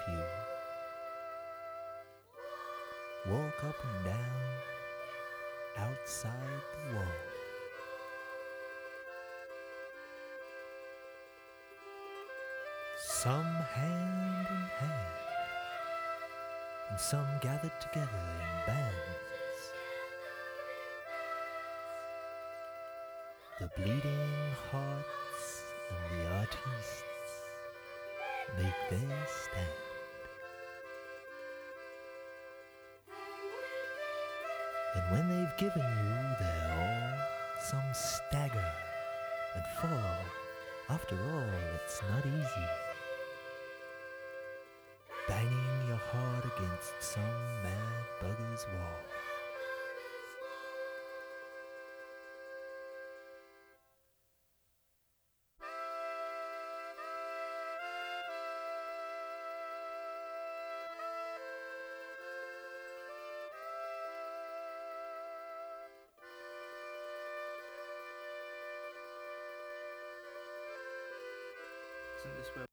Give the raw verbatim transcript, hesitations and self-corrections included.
you. Walk up and down outside the wall. Some hand in hand, and some gathered together in bands. The bleeding hearts and the artists make their stand. And when they've given you their all, some stagger and fall. After all, it's not easy, banging your heart against some mad bugger's wall. Isn't this where